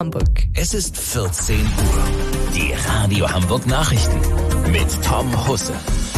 Hamburg. Es ist 14 Uhr. Die Radio Hamburg Nachrichten mit Tom Husse.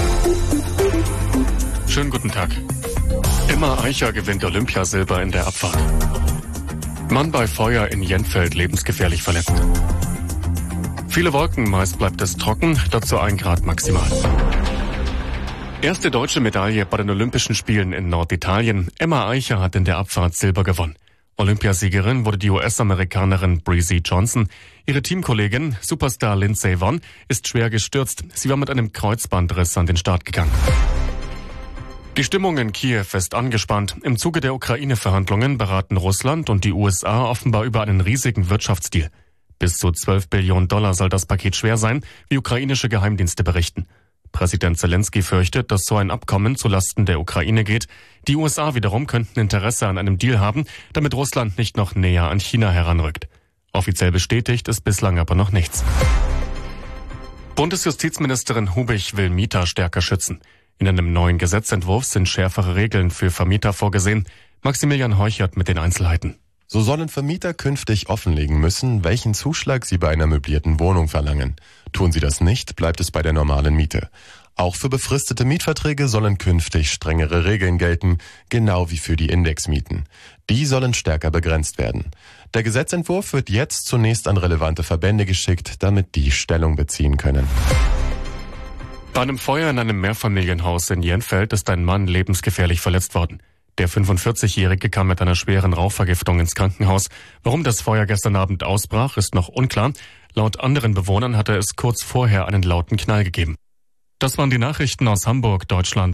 Schönen guten Tag. Emma Eicher gewinnt Olympiasilber in der Abfahrt. Mann bei Feuer in Jenfeld lebensgefährlich verletzt. Viele Wolken, meist bleibt es trocken, dazu 1 Grad maximal. Erste deutsche Medaille bei den Olympischen Spielen in Norditalien. Emma Eicher hat in der Abfahrt Silber gewonnen. Olympiasiegerin wurde die US-Amerikanerin Breezy Johnson. Ihre Teamkollegin, Superstar Lindsey Vonn, ist schwer gestürzt. Sie war mit einem Kreuzbandriss an den Start gegangen. Die Stimmung in Kiew ist angespannt. Im Zuge der Ukraine-Verhandlungen beraten Russland und die USA offenbar über einen riesigen Wirtschaftsdeal. Bis zu $12 Billionen soll das Paket schwer sein, wie ukrainische Geheimdienste berichten. Präsident Zelensky fürchtet, dass so ein Abkommen zulasten der Ukraine geht. Die USA wiederum könnten Interesse an einem Deal haben, damit Russland nicht noch näher an China heranrückt. Offiziell bestätigt ist bislang aber noch nichts. Bundesjustizministerin Hubich will Mieter stärker schützen. In einem neuen Gesetzentwurf sind schärfere Regeln für Vermieter vorgesehen. Maximilian Heuchert mit den Einzelheiten. So sollen Vermieter künftig offenlegen müssen, welchen Zuschlag sie bei einer möblierten Wohnung verlangen. Tun sie das nicht, bleibt es bei der normalen Miete. Auch für befristete Mietverträge sollen künftig strengere Regeln gelten, genau wie für die Indexmieten. Die sollen stärker begrenzt werden. Der Gesetzentwurf wird jetzt zunächst an relevante Verbände geschickt, damit die Stellung beziehen können. Bei einem Feuer in einem Mehrfamilienhaus in Jenfeld ist ein Mann lebensgefährlich verletzt worden. Der 45-Jährige kam mit einer schweren Rauchvergiftung ins Krankenhaus. Warum das Feuer gestern Abend ausbrach, ist noch unklar. Laut anderen Bewohnern hatte es kurz vorher einen lauten Knall gegeben. Das waren die Nachrichten aus Hamburg, Deutschland.